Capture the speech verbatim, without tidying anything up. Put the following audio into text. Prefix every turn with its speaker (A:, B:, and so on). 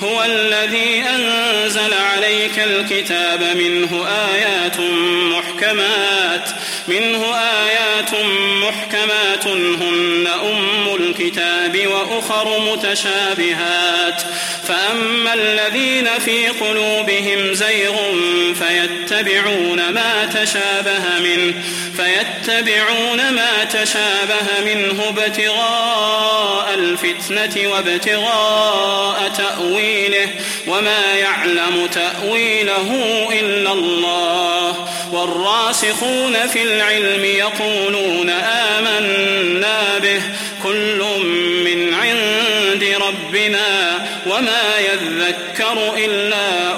A: هو الذي أنزل عليك الكتاب منه آيات محكمات منه آيات محكمات هن أم الكتاب وأخر متشابهات فأما الذين في قلوبهم زيغ فيتبعون ما تشابه منه فيتبعون ما تشابه منه ابتغاء الفتنة وابتغاء تأويله وما يعلم تأويله إلا الله والراسخون في العلم يقولون آمنا به كل من عند ربنا وما يذكر إلا